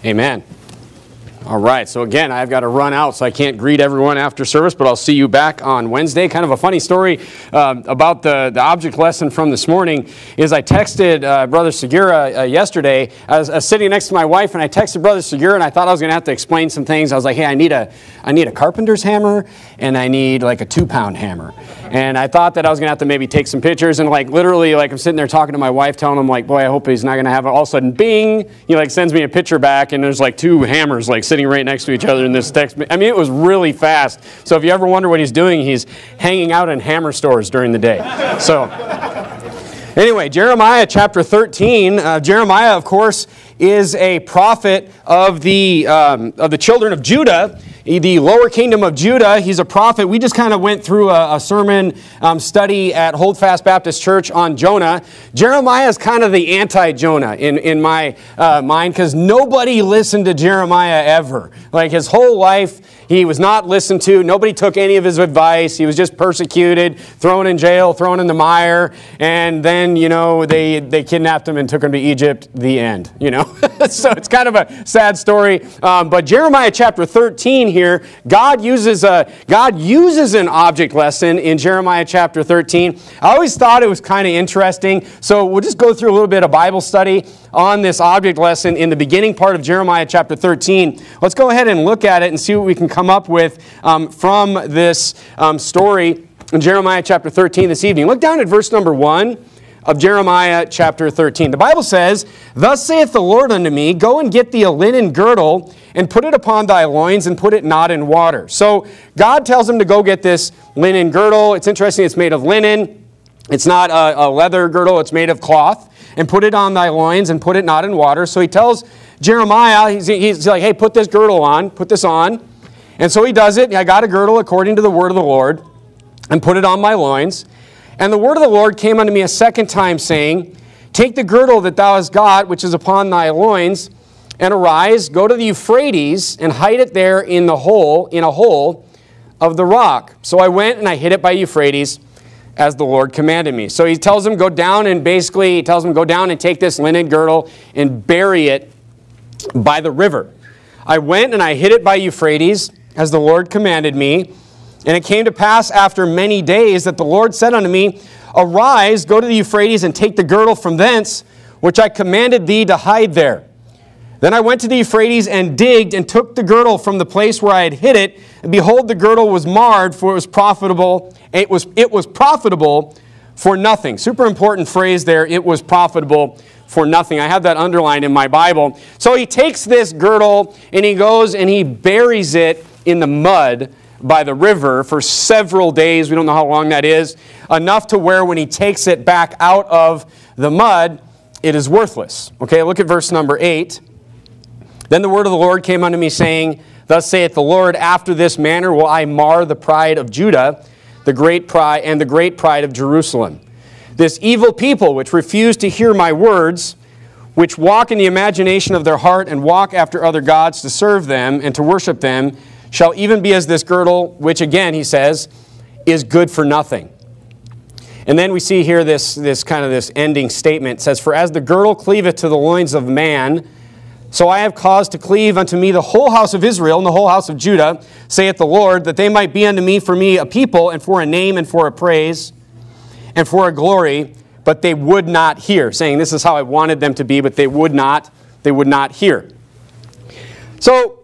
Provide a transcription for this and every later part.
Amen. All right, so again, I've got to run out, so I can't greet everyone after service, but I'll see you back on Wednesday. Kind of a funny story about the object lesson from this morning is I texted Brother Segura yesterday. I was sitting next to my wife, and I texted Brother Segura, and I thought I was going to have to explain some things. I was like, hey, I need a carpenter's hammer, and I need like a 2-pound hammer. And I thought that I was going to have to maybe take some pictures, and like literally, like I'm sitting there talking to my wife, telling him like, boy, I hope he's not going to have it. All of a sudden, bing, he like sends me a picture back, and there's like 2 hammers like sitting right next to each other in this text. I mean, it was really fast. So if you ever wonder what he's doing, he's hanging out in hammer stores during the day. So anyway, Jeremiah chapter 13. Jeremiah, of course, is a prophet of the children of Judah, the lower kingdom of Judah. He's a prophet. We just kind of went through a sermon study at Holdfast Baptist Church on Jonah. Jeremiah is kind of the anti-Jonah in my mind, because nobody listened to Jeremiah ever. Like his whole life, he was not listened to. Nobody took any of his advice. He was just persecuted, thrown in jail, thrown in the mire, and then, they kidnapped him and took him to Egypt. The end, So it's kind of a sad story. But Jeremiah chapter 13 here, God uses an object lesson in Jeremiah chapter 13. I always thought it was kind of interesting. So we'll just go through a little bit of Bible study on this object lesson in the beginning part of Jeremiah chapter 13. Let's go ahead and look at it and see what we can come up with from this story in Jeremiah chapter 13 this evening. Look down at verse number 1 of Jeremiah chapter 13. The Bible says, "Thus saith the Lord unto me, Go and get thee a linen girdle, and put it upon thy loins, and put it not in water." So God tells him to go get this linen girdle. It's interesting, it's made of linen. It's not a leather girdle, it's made of cloth. "And put it on thy loins, and put it not in water." So he tells Jeremiah, he's like, hey, put this girdle on, put this on. And so he does it. I got a girdle according to the word of the Lord, and put it on my loins. "And the word of the Lord came unto me a second time, saying, Take the girdle that thou hast got, which is upon thy loins, and arise, go to the Euphrates, and hide it there in a hole of the rock. So I went and I hid it by Euphrates, as the Lord commanded me." So he tells him, go down and take this linen girdle and bury it by the river. "I went and I hid it by Euphrates, as the Lord commanded me. And it came to pass after many days that the Lord said unto me, Arise, go to the Euphrates, and take the girdle from thence, which I commanded thee to hide there. Then I went to the Euphrates and digged, and took the girdle from the place where I had hid it. And behold, the girdle was marred, for it was profitable. It was profitable for nothing." Super important phrase there. It was profitable for nothing. I have that underlined in my Bible. So he takes this girdle and he goes and he buries it in the mud by the river for several days. We don't know how long that is. Enough to where when he takes it back out of the mud, it is worthless. Okay, look at verse number 8. "Then the word of the Lord came unto me, saying, Thus saith the Lord, After this manner will I mar the pride of Judah, the great pride of Jerusalem. This evil people which refuse to hear my words, which walk in the imagination of their heart, and walk after other gods to serve them and to worship them, shall even be as this girdle, which again, he says, is good for nothing." And then we see here this ending statement. It says, "For as the girdle cleaveth to the loins of man, so I have caused to cleave unto me the whole house of Israel and the whole house of Judah, saith the Lord, that they might be unto me a people, and for a name, and for a praise, and for a glory, but they would not hear." Saying, this is how I wanted them to be, but they would not hear. So,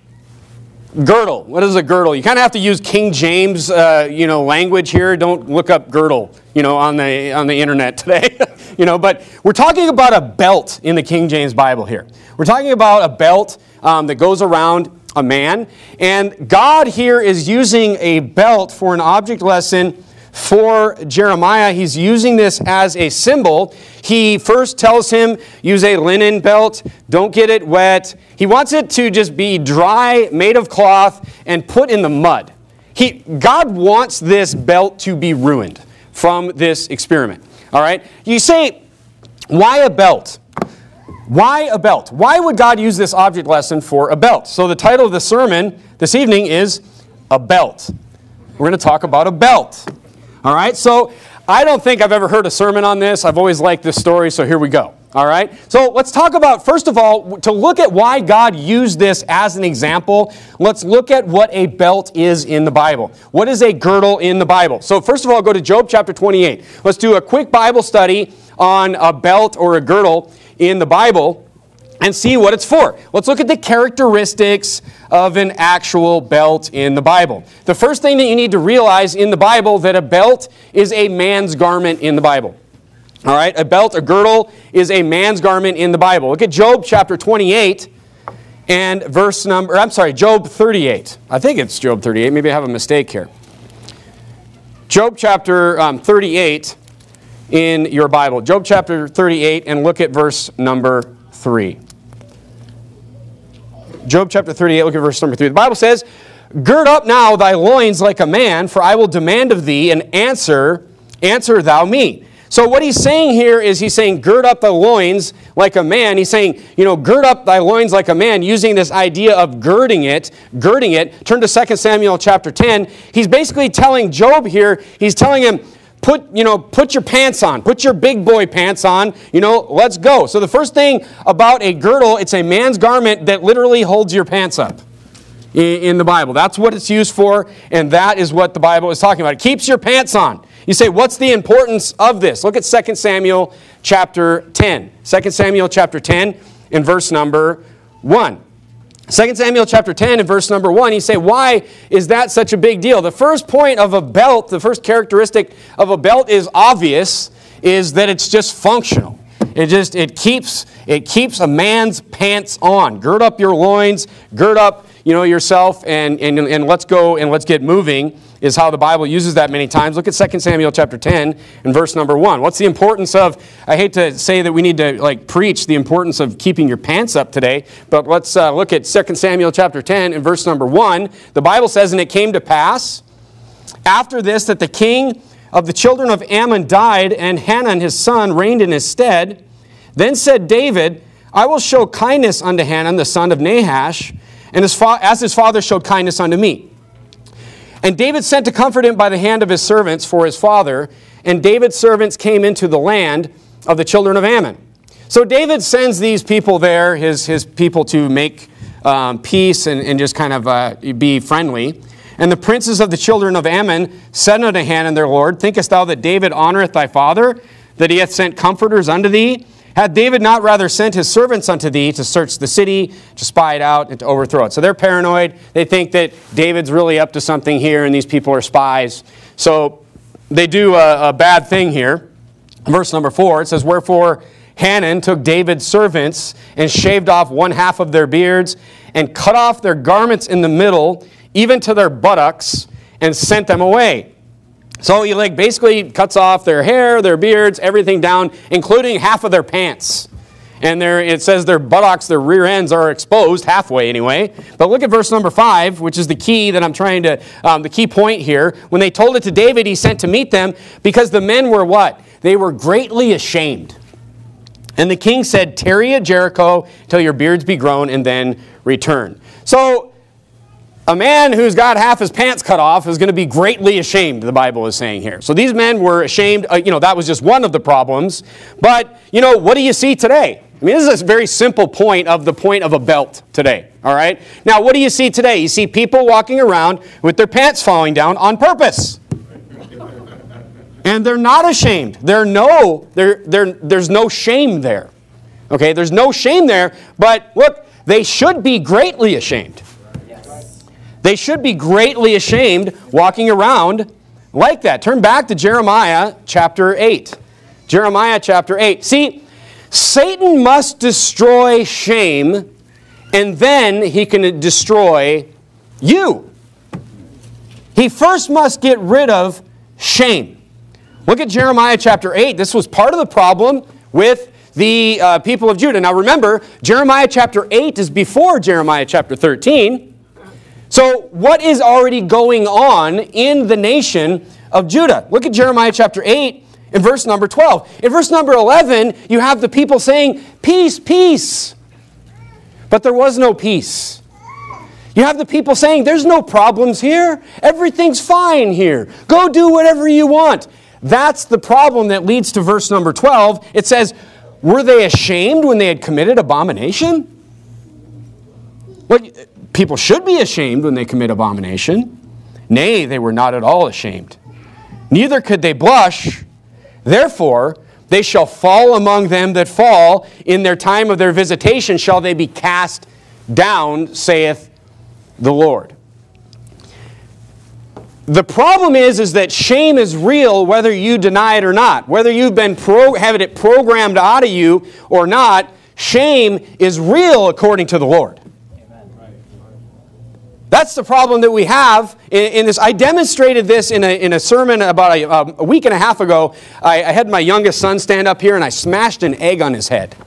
girdle. What is a girdle? You kind of have to use King James, language here. Don't look up girdle, on the internet today. But we're talking about a belt in the King James Bible here. We're talking about a belt that goes around a man. And God here is using a belt for an object lesson for Jeremiah. He's using this as a symbol. He first tells him, use a linen belt, don't get it wet. He wants it to just be dry, made of cloth, and put in the mud. God wants this belt to be ruined from this experiment. All right? You say, why a belt? Why a belt? Why would God use this object lesson for a belt? So the title of the sermon this evening is A Belt. We're going to talk about a belt. All right, so I don't think I've ever heard a sermon on this. I've always liked this story, so here we go. All right, so let's talk about, first of all, to look at why God used this as an example, let's look at what a belt is in the Bible. What is a girdle in the Bible? So first of all, go to Job chapter 28. Let's do a quick Bible study on a belt or a girdle in the Bible and see what it's for. Let's look at the characteristics of an actual belt in the Bible. The first thing that you need to realize in the Bible, that a belt is a man's garment in the Bible. All right, a belt, a girdle, is a man's garment in the Bible. Look at Job chapter 28 and Job 38. I think it's Job 38. Maybe I have a mistake here. Job chapter 38 in your Bible. Job chapter 38, and look at verse number 3. Job chapter 38, look at verse number 3. The Bible says, "Gird up now thy loins like a man, for I will demand of thee, and answer thou me." So what he's saying here is he's saying, gird up thy loins like a man. He's saying, gird up thy loins like a man, using this idea of girding it. Turn to 2 Samuel chapter 10. He's basically telling Job here, he's telling him, put your pants on. Put your big boy pants on. Let's go. So the first thing about a girdle, it's a man's garment that literally holds your pants up in the Bible. That's what it's used for, and that is what the Bible is talking about. It keeps your pants on. You say, what's the importance of this? Look at 2 Samuel chapter 10. 2 Samuel chapter 10 and verse number 1. 2 Samuel chapter 10 and verse number 1, you say, why is that such a big deal? The first point of a belt, the first characteristic of a belt is obvious, is that it's just functional. It keeps a man's pants on. Gird up your loins, gird up yourself, and let's go and let's get moving, is how the Bible uses that many times. Look at 2 Samuel chapter 10 and verse number 1. What's the importance of, I hate to say that we need to preach the importance of keeping your pants up today, but let's look at 2 Samuel chapter 10 and verse number 1. The Bible says, "And it came to pass after this that the king of the children of Ammon died, and Hanun his son reigned in his stead. Then said David, I will show kindness unto Hanun the son of Nahash, and as his father showed kindness unto me. And David sent to comfort him by the hand of his servants for his father, and David's servants came into the land of the children of Ammon." So David sends these people there, his people, to make peace and just kind of be friendly. "And the princes of the children of Ammon said unto Hanun their lord, Thinkest thou that David honoreth thy father, that he hath sent comforters unto thee? Hath David not rather sent his servants unto thee to search the city, to spy it out, and to overthrow it?" So they're paranoid. They think that David's really up to something here, and these people are spies. So they do a bad thing here. Verse number 4, it says, "Wherefore Hanun took David's servants, and shaved off one half of their beards, and cut off their garments in the middle, even to their buttocks, and sent them away." So he basically cuts off their hair, their beards, everything down, including half of their pants. And it says their buttocks, their rear ends are exposed, halfway anyway. But look at verse number 5, which is the key that I'm trying to, the key point here. "When they told it to David, he sent to meet them, because the men were" what? "They were greatly ashamed. And the king said, Tarry at Jericho till your beards be grown, and then return." So a man who's got half his pants cut off is going to be greatly ashamed, the Bible is saying here. So these men were ashamed. That was just one of the problems. But, what do you see today? I mean, this is a very simple point of a belt today, all right? Now, what do you see today? You see people walking around with their pants falling down on purpose. And they're not ashamed. There's no shame there. Okay, there's no shame there. But look, they should be greatly ashamed. They should be greatly ashamed walking around like that. Turn back to Jeremiah chapter 8. Jeremiah chapter 8. See, Satan must destroy shame, and then he can destroy you. He first must get rid of shame. Look at Jeremiah chapter 8. This was part of the problem with the people of Judah. Now remember, Jeremiah chapter 8 is before Jeremiah chapter 13. So what is already going on in the nation of Judah? Look at Jeremiah chapter 8 in verse number 12. In verse number 11, you have the people saying, "Peace, peace." But there was no peace. You have the people saying, "There's no problems here. Everything's fine here. Go do whatever you want." That's the problem that leads to verse number 12. It says, were they ashamed when they had committed abomination? Well, people should be ashamed when they commit abomination. Nay, they were not at all ashamed. Neither could they blush. Therefore, they shall fall among them that fall. In their time of their visitation shall they be cast down, saith the Lord. The problem is that shame is real whether you deny it or not. Whether you've been having it programmed out of you or not, shame is real according to the Lord. That's the problem that we have in this. I demonstrated this in a sermon about a week and a half ago. I had my youngest son stand up here and I smashed an egg on his head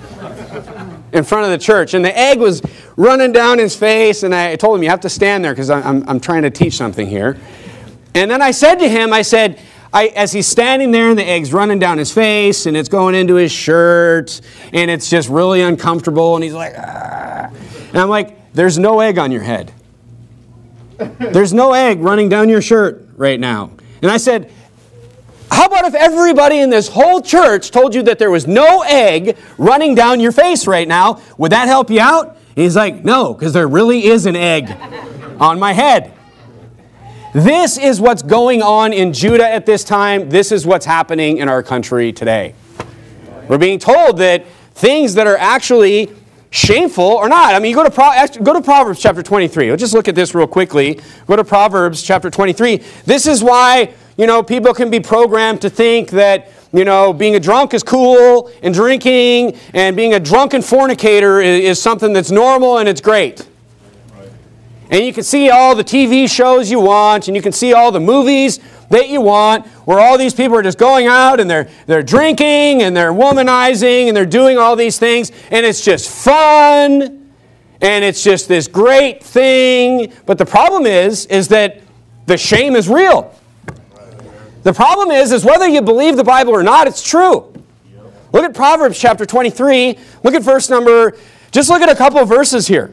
in front of the church. And the egg was running down his face, and I told him, you have to stand there because I'm trying to teach something here. And then I said to him, as he's standing there and the egg's running down his face and it's going into his shirt and it's just really uncomfortable and he's like, ah. And I'm like, there's no egg on your head. There's no egg running down your shirt right now. And I said, how about if everybody in this whole church told you that there was no egg running down your face right now? Would that help you out? And he's like, no, because there really is an egg on my head. This is what's going on in Judah at this time. This is what's happening in our country today. We're being told that things that are actually shameful or not. I mean, you go to Proverbs chapter 23. Let's just look at this real quickly. Go to Proverbs chapter 23. This is why, people can be programmed to think that, being a drunk is cool and drinking and being a drunken fornicator is something that's normal and it's great. And you can see all the TV shows you want, and you can see all the movies that you want, where all these people are just going out and they're drinking and they're womanizing and they're doing all these things, and it's just fun, and it's just this great thing. But the problem is that the shame is real. The problem is whether you believe the Bible or not, it's true. Look at Proverbs chapter 23. Look at just look at a couple of verses here.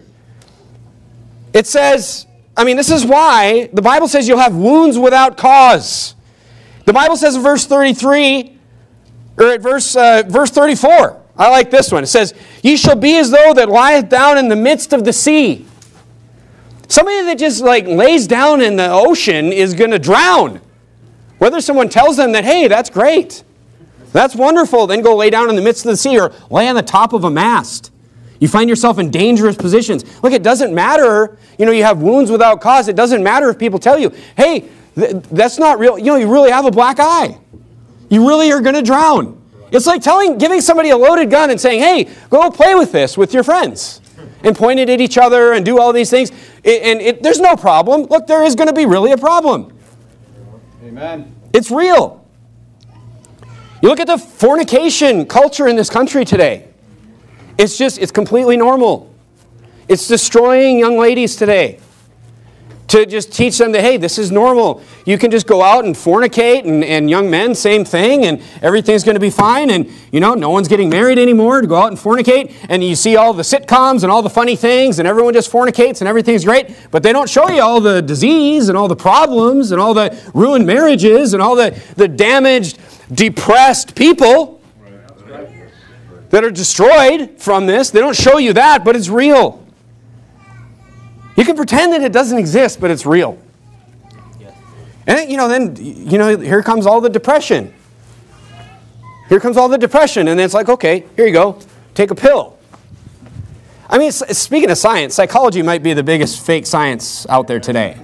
It says, this is why the Bible says you'll have wounds without cause. The Bible says in verse 33, or at verse 34, I like this one. It says, ye shall be as though that lieth down in the midst of the sea. Somebody that just lays down in the ocean is going to drown. Whether someone tells them that, hey, that's great, that's wonderful, then go lay down in the midst of the sea or lay on the top of a mast. You find yourself in dangerous positions. Look, it doesn't matter, you have wounds without cause. It doesn't matter if people tell you, hey, that's not real. You really have a black eye. You really are going to drown. It's like giving somebody a loaded gun and saying, hey, go play with this with your friends. And point it at each other and do all these things. There's no problem. Look, there is going to be really a problem. Amen. It's real. You look at the fornication culture in this country today. It's completely normal. It's destroying young ladies today. To just teach them that, hey, this is normal. You can just go out and fornicate, and young men, same thing, and everything's going to be fine, and, no one's getting married anymore to go out and fornicate, and you see all the sitcoms and all the funny things, and everyone just fornicates, and everything's great, but they don't show you all the disease and all the problems and all the ruined marriages and all the damaged, depressed people that are destroyed from this. They don't show you that, but it's real. You can pretend that it doesn't exist, but it's real. Yes. And then here comes all the depression. Here comes all the depression, and then it's like, okay, here you go, take a pill. Speaking of science, psychology might be the biggest fake science out there today.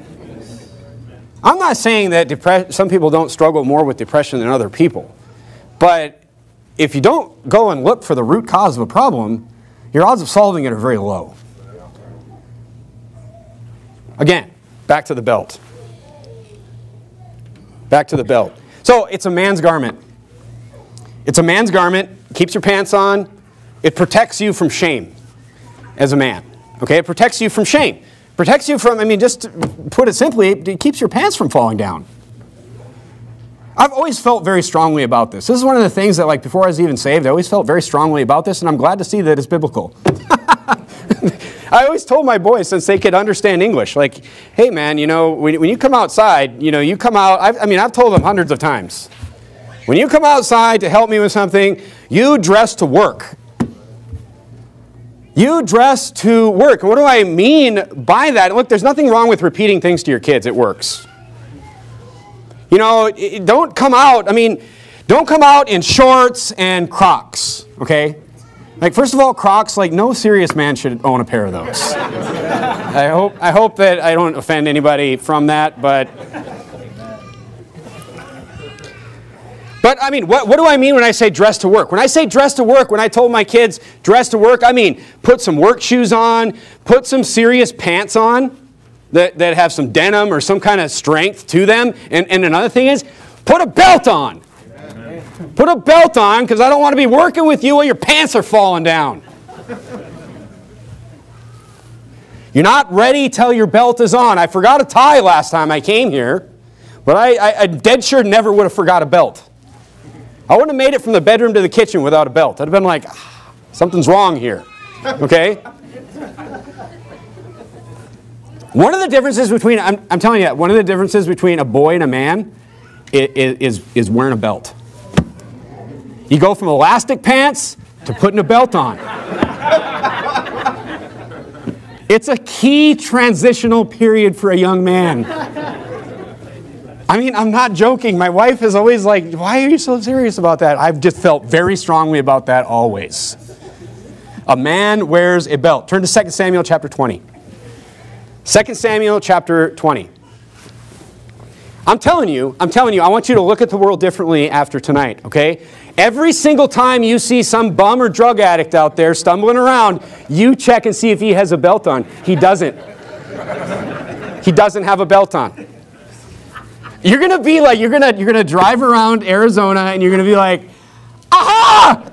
I'm not saying that some people don't struggle more with depression than other people, but if you don't go and look for the root cause of a problem, your odds of solving it are very low. Again, back to the belt. Back to the belt. So it's a man's garment. It's a man's garment. Keeps your pants on. It protects you from shame as a man. Okay? It protects you from shame. Protects you from, just to put it simply, it keeps your pants from falling down. I've always felt very strongly about this. This is one of the things that, before I was even saved, I always felt very strongly about this, and I'm glad to see that it's biblical. I always told my boys, since they could understand English, hey, man, when you come outside, you come out, I've told them hundreds of times, When you come outside to help me with something, you dress to work. You dress to work. And what do I mean by that? Look, there's nothing wrong with repeating things to your kids. It works. You know, don't come out in shorts and Crocs, okay? Like, first of all, Crocs, like, no serious man should own a pair of those. I hope that I don't offend anybody from that, but I mean, what do I mean when I say dress to work? When I say dress to work, when I told my kids dress to work, I mean put some work shoes on, put some serious pants on that have some denim or some kind of strength to them. And another thing is, put a belt on. Amen. Put a belt on, because I don't want to be working with you while your pants are falling down. You're not ready till your belt is on. I forgot a tie last time I came here, but I dead sure never would have forgot a belt. I wouldn't have made it from the bedroom to the kitchen without a belt. I'd have been like, something's wrong here. Okay? One of the differences between, I'm telling you, one of the differences between a boy and a man is wearing a belt. You go from elastic pants to putting a belt on. It's a key transitional period for a young man. I mean, I'm not joking. My wife is always like, why are you so serious about that? I've just felt very strongly about that always. A man wears a belt. Turn to 2 Samuel chapter 20. 2 Samuel chapter 20. I'm telling you, I want you to look at the world differently after tonight, okay? Every single time you see some bum or drug addict out there stumbling around, you check and see if he has a belt on. He doesn't. He doesn't have a belt on. You're going to be like, you're going to drive around Arizona and you're going to be like, aha!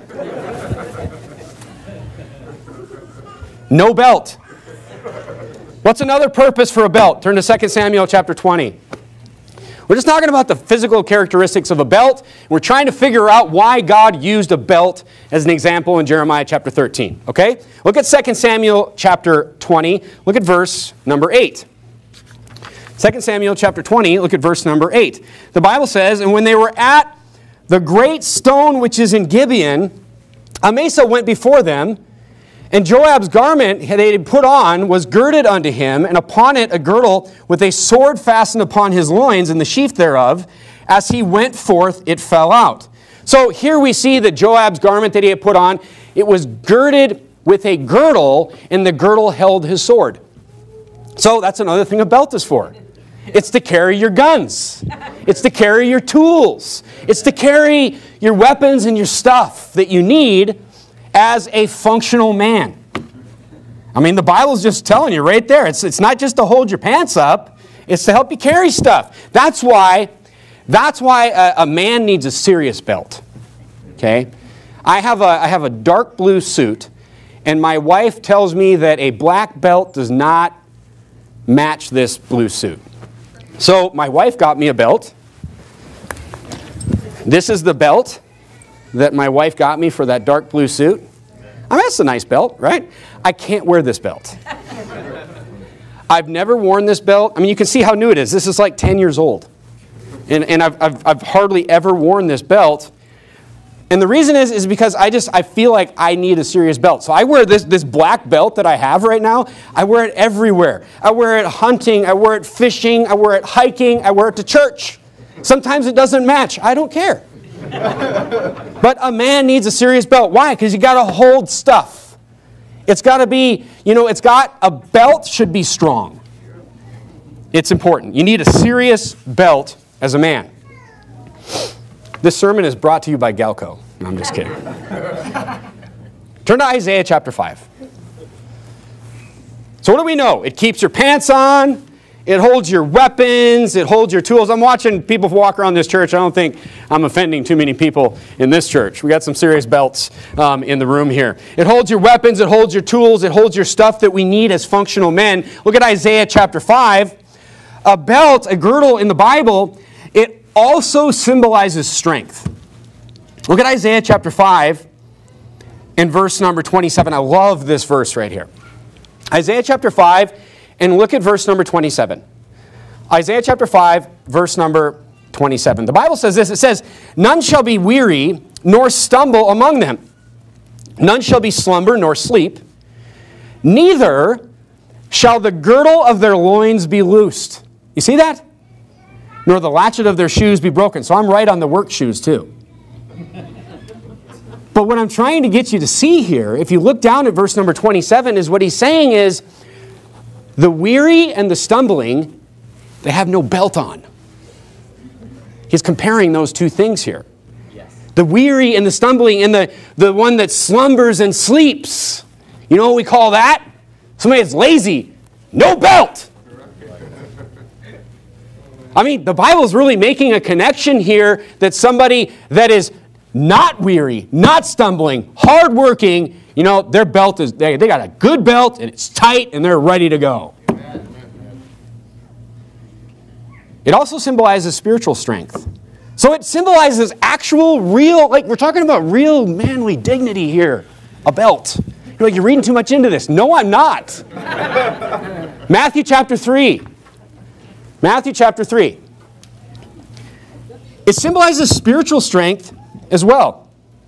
No belt. What's another purpose for a belt? Turn to 2 Samuel chapter 20. We're just talking about the physical characteristics of a belt. We're trying to figure out why God used a belt as an example in Jeremiah chapter 13. Okay? Look at 2 Samuel chapter 20. Look at verse number 8. 2 Samuel chapter 20, look at verse number 8. The Bible says, and when they were at the great stone which is in Gibeon, Amasa went before them, and Joab's garment that he had put on was girded unto him, and upon it a girdle with a sword fastened upon his loins, and the sheath thereof. As he went forth, it fell out. So here we see that Joab's garment that he had put on, it was girded with a girdle, and the girdle held his sword. So that's another thing a belt is for. It's to carry your guns. It's to carry your tools. It's to carry your weapons and your stuff that you need as a functional man. I mean, the Bible's just telling you right there. It's not just to hold your pants up. It's to help you carry stuff. That's why a man needs a serious belt. Okay? I have a dark blue suit, and my wife tells me that a black belt does not match this blue suit. So my wife got me a belt. This is the belt that my wife got me for that dark blue suit. I mean, that's a nice belt, right? I can't wear this belt. I've never worn this belt. I mean, you can see how new it is. This is like 10 years old. And I've hardly ever worn this belt. And the reason is because I feel like I need a serious belt. So I wear this black belt that I have right now. I wear it everywhere. I wear it hunting. I wear it fishing. I wear it hiking. I wear it to church. Sometimes it doesn't match. I don't care. But a man needs a serious belt. Why? Because you got to hold stuff. It's got to be, a belt should be strong. It's important. You need a serious belt as a man. This sermon is brought to you by Galco. No, I'm just kidding. Turn to Isaiah chapter 5. So what do we know? It keeps your pants on. It holds your weapons. It holds your tools. I'm watching people walk around this church. I don't think I'm offending too many people in this church. We got some serious belts in the room here. It holds your weapons. It holds your tools. It holds your stuff that we need as functional men. Look at Isaiah chapter 5. A belt, a girdle in the Bible, it also symbolizes strength. Look at Isaiah chapter 5 and verse number 27. I love this verse right here. Isaiah chapter 5, and look at verse number 27. Isaiah chapter 5, verse number 27. 27. The Bible says this. It says, none shall be weary nor stumble among them. None shall be slumber nor sleep. Neither shall the girdle of their loins be loosed. You see that? Nor the latchet of their shoes be broken. So I'm right on the work shoes too. But what I'm trying to get you to see here, if you look down at verse number 27, is what he's saying is, the weary and the stumbling, they have no belt on. He's comparing those two things here. Yes. The weary and the stumbling and the one that slumbers and sleeps. You know what we call that? Somebody that's lazy. No belt. I mean, the Bible's really making a connection here that somebody that is not weary, not stumbling, hardworking, you know, their belt is, they got a good belt and it's tight and they're ready to go. Amen. It also symbolizes spiritual strength. So it symbolizes actual, real, like we're talking about real manly dignity here. A belt. You're like, you're reading too much into this. No, I'm not. Matthew chapter 3. Matthew chapter 3. It symbolizes spiritual strength as well.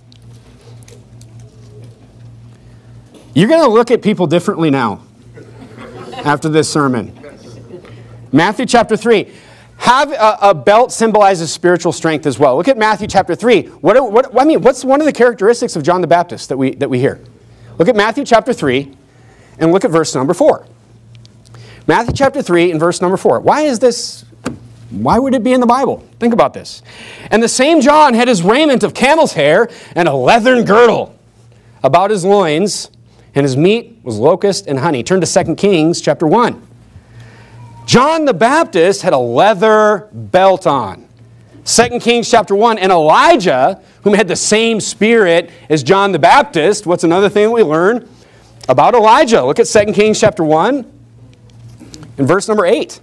You're going to look at people differently now after this sermon. Matthew chapter 3. Have a belt symbolizes spiritual strength as well. Look at Matthew chapter 3. What's one of the characteristics of John the Baptist that we hear? Look at Matthew chapter 3 and look at verse number 4. Matthew chapter 3 and verse number 4. Why is this? Why would it be in the Bible? Think about this. And the same John had his raiment of camel's hair and a leathern girdle about his loins, and his meat was locust and honey. Turn to 2 Kings chapter 1. John the Baptist had a leather belt on. 2 Kings chapter 1. And Elijah, whom had the same spirit as John the Baptist, what's another thing that we learn about Elijah? Look at 2 Kings chapter 1 and verse number 8.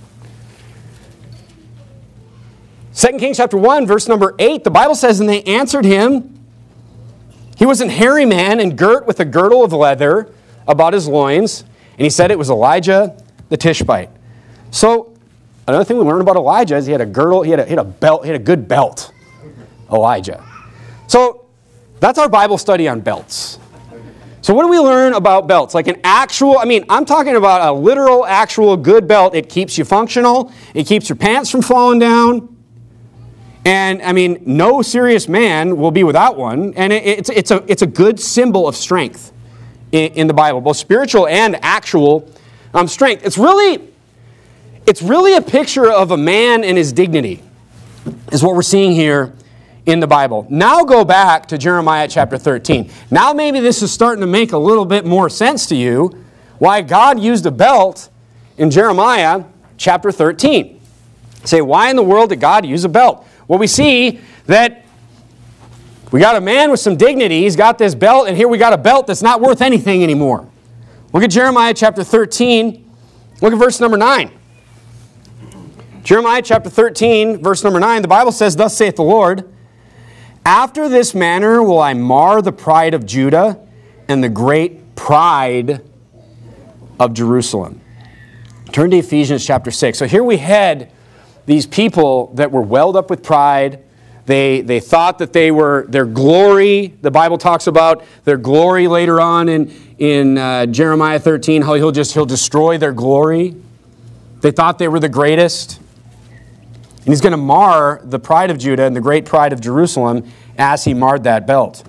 2 Kings chapter 1, verse number 8, the Bible says, and they answered him, he was an hairy man and girt with a girdle of leather about his loins, and he said it was Elijah the Tishbite. So, another thing we learn about Elijah is he had a girdle, he had a belt, he had a good belt. Elijah. So, that's our Bible study on belts. So what do we learn about belts? Like an actual, I'm talking about a literal, actual good belt. It keeps you functional. It keeps your pants from falling down. And, no serious man will be without one. And it's a good symbol of strength in the Bible, both spiritual and actual strength. It's really a picture of a man and his dignity, is what we're seeing here in the Bible. Now go back to Jeremiah chapter 13. Now maybe this is starting to make a little bit more sense to you why God used a belt in Jeremiah chapter 13. Say, why in the world did God use a belt? Well, we see that we got a man with some dignity. He's got this belt, and here we got a belt that's not worth anything anymore. Look at Jeremiah chapter 13. Look at verse number 9. Jeremiah chapter 13, verse number 9, the Bible says, thus saith the Lord, after this manner will I mar the pride of Judah and the great pride of Jerusalem. Turn to Ephesians chapter 6. So here we had these people that were welled up with pride. They thought that they were their glory. The Bible talks about their glory later on in Jeremiah 13, how he'll destroy their glory. They thought they were the greatest. And he's going to mar the pride of Judah and the great pride of Jerusalem as he marred that belt.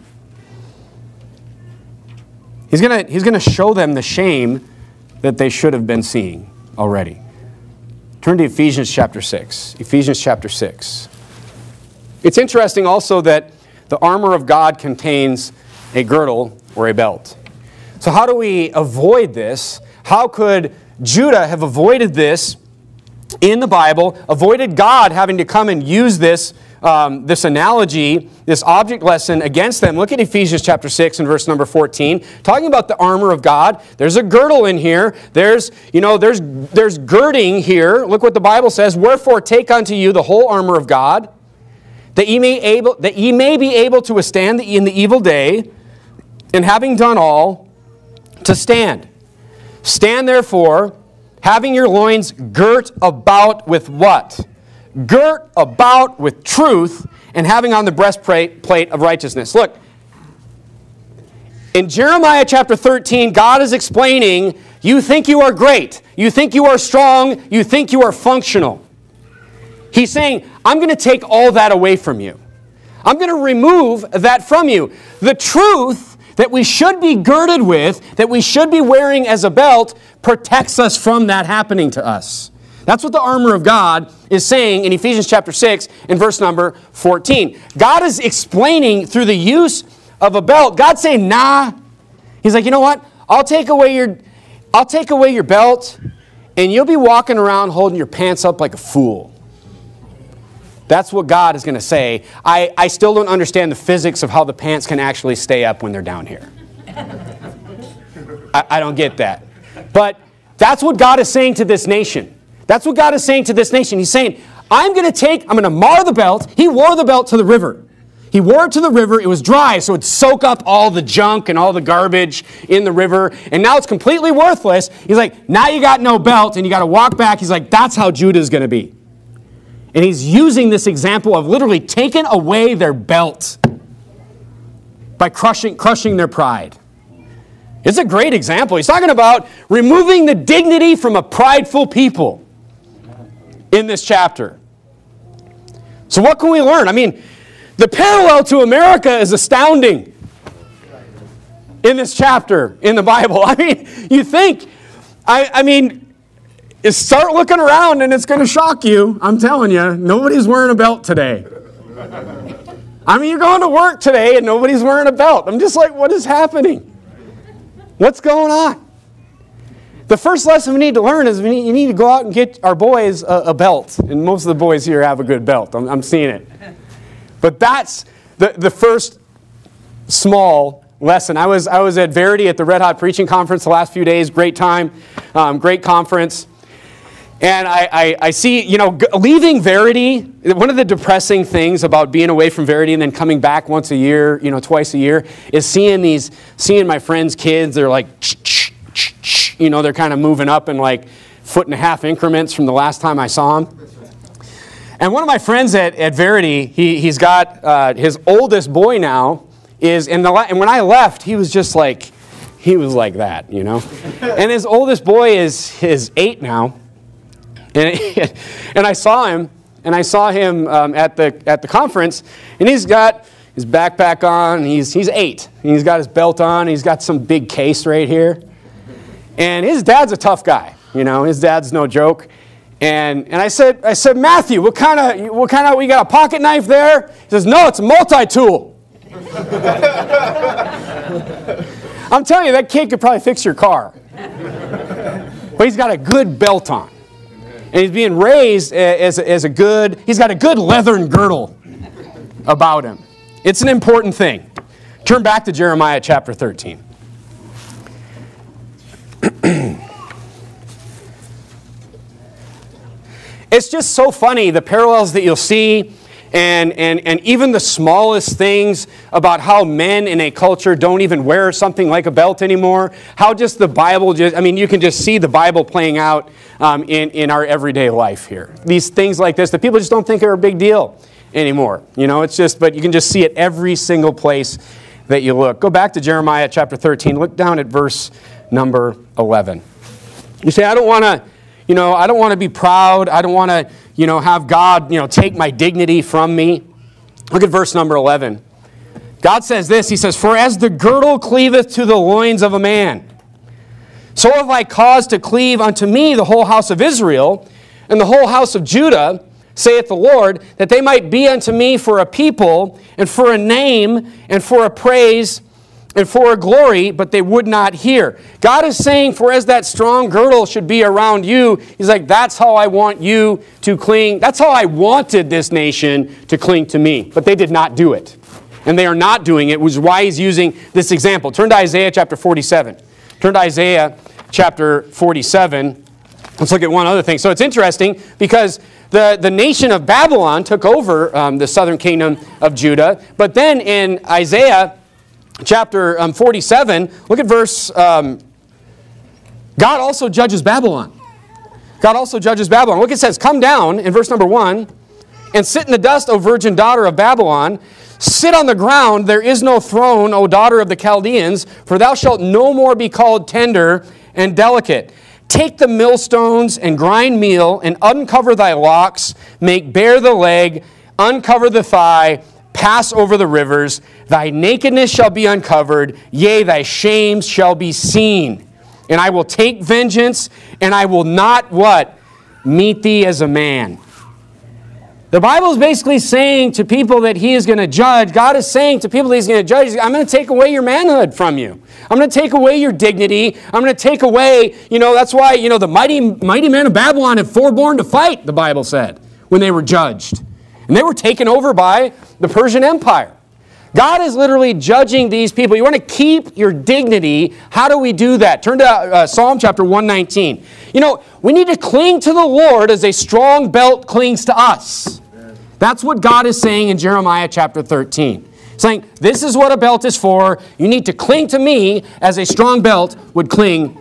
He's going to show them the shame that they should have been seeing already. Turn to Ephesians chapter 6. Ephesians chapter 6. It's interesting also that the armor of God contains a girdle or a belt. So how do we avoid this? How could Judah have avoided this in the Bible, avoided God having to come and use this analogy, this object lesson against them? Look at Ephesians chapter 6 and verse number 14. Talking about the armor of God. There's a girdle in here. There's girding here. Look what the Bible says. Wherefore take unto you the whole armor of God, that ye may be able to withstand in the evil day, and having done all, to stand. Stand therefore, having your loins girt about with what? girt about with truth and having on the breastplate of righteousness. Look, in Jeremiah chapter 13, God is explaining, you think you are great, you think you are strong, you think you are functional. He's saying, I'm going to take all that away from you. I'm going to remove that from you. The truth that we should be girded with, that we should be wearing as a belt, protects us from that happening to us. That's what the armor of God is saying in Ephesians chapter 6 in verse number 14. God is explaining through the use of a belt. God's saying, nah. He's like, you know what? I'll take away your belt, and you'll be walking around holding your pants up like a fool. That's what God is going to say. I still don't understand the physics of how the pants can actually stay up when they're down here. I don't get that. But that's what God is saying to this nation. That's what God is saying to this nation. He's saying, I'm going to mar the belt. He wore the belt to the river. He wore it to the river. It was dry, so it'd soak up all the junk and all the garbage in the river. And now it's completely worthless. He's like, now you got no belt, and you got to walk back. He's like, that's how Judah is going to be. And he's using this example of literally taking away their belt by crushing their pride. It's a great example. He's talking about removing the dignity from a prideful people in this chapter. So what can we learn? I mean, the parallel to America is astounding in this chapter in the Bible. I mean, you think, start looking around and it's going to shock you. I'm telling you, nobody's wearing a belt today. I mean, you're going to work today and nobody's wearing a belt. I'm just like, what is happening? What's going on? The first lesson we need to learn is you need to go out and get our boys a belt. And most of the boys here have a good belt. I'm seeing it. But that's the first small lesson. I was at Verity at the Red Hot Preaching Conference the last few days. Great time. Great conference. And I see, leaving Verity, one of the depressing things about being away from Verity and then coming back once a year, twice a year, is seeing my friends' kids. They're like, they're kind of moving up in like 1.5 increments from the last time I saw them. And one of my friends at Verity, he's got his oldest boy now and when I left, he was just like, he was like that, And his oldest boy is 8 now. And I saw him at the conference, and he's got his backpack on. He's 8. And he's got his belt on. He's got some big case right here, and his dad's a tough guy. His dad's no joke. And I said, Matthew, what kind of we got a pocket knife there? He says, no, it's a multi-tool. I'm telling you, that kid could probably fix your car, but he's got a good belt on. And he's being raised he's got a good leathern girdle about him. It's an important thing. Turn back to Jeremiah chapter 13. It's just so funny, the parallels that you'll see, and even the smallest things about how men in a culture don't even wear something like a belt anymore. How just the Bible you can just see the Bible playing out in our everyday life here. These things like this that people just don't think are a big deal anymore. But you can just see it every single place that you look. Go back to Jeremiah chapter 13. Look down at verse number 11. You say, I don't want to be proud. I don't want to, have God, take my dignity from me. Look at verse number 11. God says this. He says, for as the girdle cleaveth to the loins of a man, so have I caused to cleave unto me the whole house of Israel and the whole house of Judah, saith the Lord, that they might be unto me for a people and for a name and for a praise and for a glory, but they would not hear. God is saying, for as that strong girdle should be around you, he's like, that's how I want you to cling. That's how I wanted this nation to cling to me. But they did not do it. And they are not doing it, which is why he's using this example. Turn to Isaiah chapter 47. Turn to Isaiah chapter 47. Let's look at one other thing. So it's interesting because the nation of Babylon took over the southern kingdom of Judah. But then in Isaiah chapter 47, look at verse, God also judges Babylon. God also judges Babylon. Look, it says, come down, in verse number 1, and sit in the dust, O virgin daughter of Babylon. Sit on the ground, there is no throne, O daughter of the Chaldeans, for thou shalt no more be called tender and delicate. Take the millstones and grind meal, and uncover thy locks, make bare the leg, uncover the thigh, pass over the rivers. Thy nakedness shall be uncovered, yea, thy shame shall be seen. And I will take vengeance, and I will not, what? Meet thee as a man. The Bible is basically saying to people that he is going to judge. God is saying to people that he's going to judge, I'm going to take away your manhood from you. I'm going to take away your dignity. I'm going to take away, that's why, the mighty men of Babylon have forborne to fight, the Bible said, when they were judged. And they were taken over by the Persian Empire. God is literally judging these people. You want to keep your dignity. How do we do that? Turn to Psalm chapter 119. We need to cling to the Lord as a strong belt clings to us. That's what God is saying in Jeremiah chapter 13. Saying, this is what a belt is for. You need to cling to me as a strong belt would cling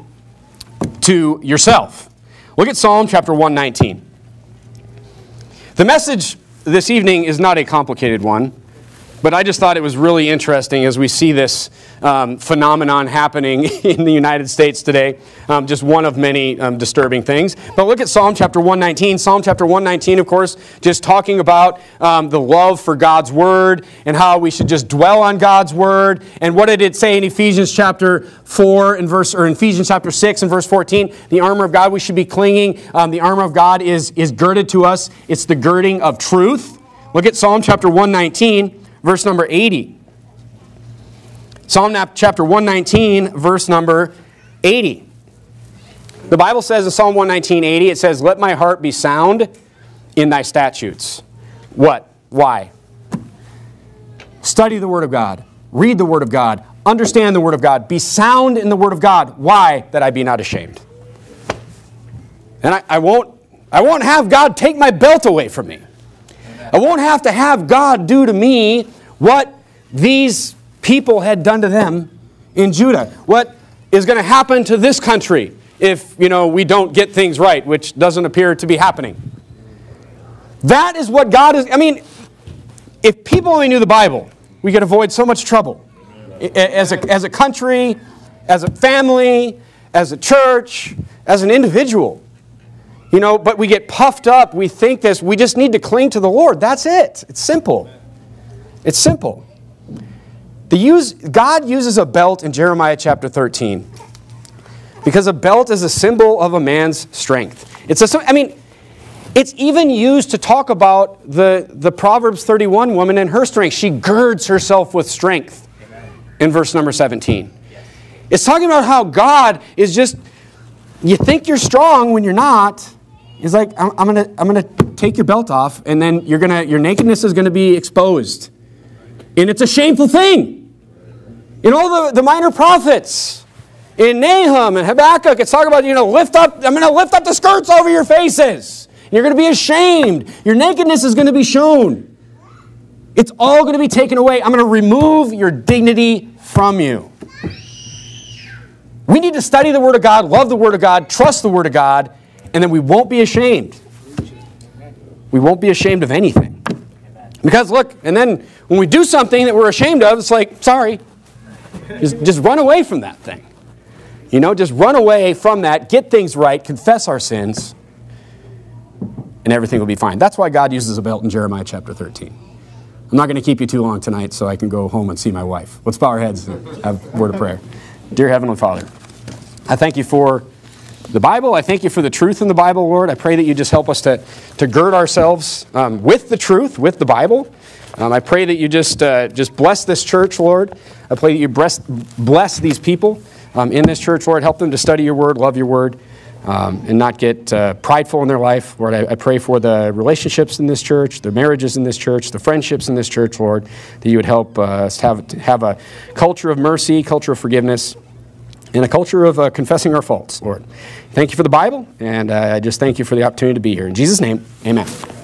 to yourself. Look at Psalm chapter 119. The message this evening is not a complicated one, but I just thought it was really interesting as we see this phenomenon happening in the United States today. Just one of many disturbing things. But look at Psalm chapter 119. Psalm chapter 119, of course, just talking about the love for God's Word and how we should just dwell on God's Word. And what did it say in Ephesians chapter 4 and Ephesians chapter 6 and verse 14? The armor of God we should be clinging. The armor of God is girded to us. It's the girding of truth. Look at Psalm chapter 119. Verse number 80. Psalm chapter 119, verse number 80. The Bible says in Psalm 119:80, it says, let my heart be sound in thy statutes. What? Why? Study the Word of God. Read the Word of God. Understand the Word of God. Be sound in the Word of God. Why? That I be not ashamed. And I won't have God take my belt away from me. I won't have to have God do to me what these people had done to them in Judah. What is going to happen to this country if, we don't get things right, which doesn't appear to be happening. That is what God is. If people only knew the Bible, we could avoid so much trouble. As a country, as a family, as a church, as an individual. But we get puffed up. We think this. We just need to cling to the Lord. That's it. It's simple. It's simple. God uses a belt in Jeremiah chapter 13 because a belt is a symbol of a man's strength. It's even used to talk about the Proverbs 31 woman and her strength. She girds herself with strength in verse number 17. It's talking about how God is just, you think you're strong when you're not. He's like, I'm gonna take your belt off, and then your nakedness is gonna be exposed, and it's a shameful thing. In all the minor prophets, in Nahum and Habakkuk, it's talking about I'm gonna lift up the skirts over your faces. You're gonna be ashamed. Your nakedness is gonna be shown. It's all gonna be taken away. I'm gonna remove your dignity from you. We need to study the Word of God, love the Word of God, trust the Word of God. And then we won't be ashamed. We won't be ashamed of anything. Because look, and then when we do something that we're ashamed of, it's like, sorry. Just run away from that thing. Just run away from that, get things right, confess our sins, and everything will be fine. That's why God uses a belt in Jeremiah chapter 13. I'm not going to keep you too long tonight so I can go home and see my wife. Let's bow our heads and have a word of prayer. Dear Heavenly Father, I thank you for the Bible. I thank you for the truth in the Bible, Lord. I pray that you just help us to gird ourselves with the truth, with the Bible. I pray that you just bless this church, Lord. I pray that you bless these people in this church, Lord. Help them to study your word, love your word, and not get prideful in their life. Lord, I pray for the relationships in this church, the marriages in this church, the friendships in this church, Lord, that you would help us have a culture of mercy, culture of forgiveness, and a culture of confessing our faults, Lord. Thank you for the Bible, and I just thank you for the opportunity to be here. In Jesus' name, amen.